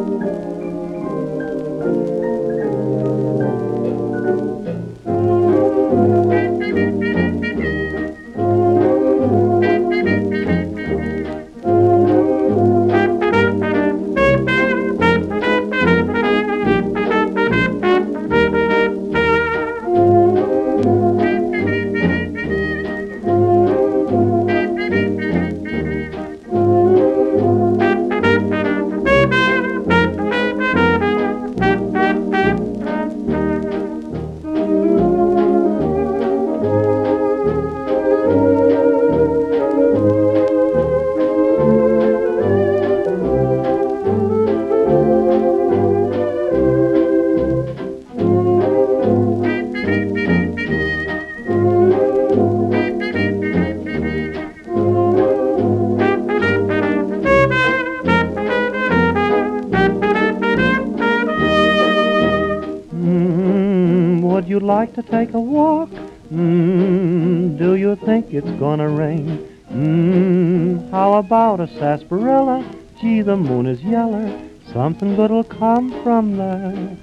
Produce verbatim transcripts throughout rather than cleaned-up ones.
Would you like to take a walk? Mm, do you think it's gonna rain? Mm, how about a sarsaparilla? Gee, the moon is yeller. Something good'll come from that.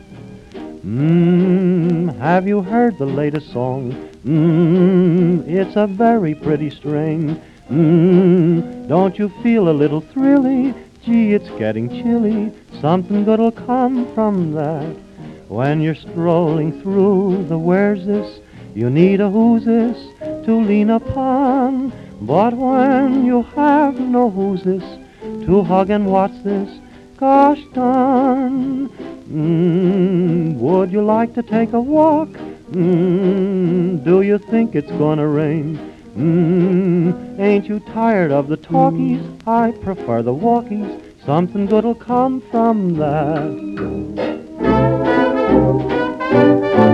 Mmm, have you heard the latest song? Mmm, it's a very pretty string. Mmm, don't you feel a little thrilly? Gee, it's getting chilly. Something good'll come from that. When you're strolling through the where's this, you need a who's this to lean upon. But when you have no who's this to hug and what's this, gosh darn. Mm, would you like to take a walk? Mm, do you think it's gonna rain? Mm, ain't you tired of the talkies? I prefer the walkies. Something good'll come from that.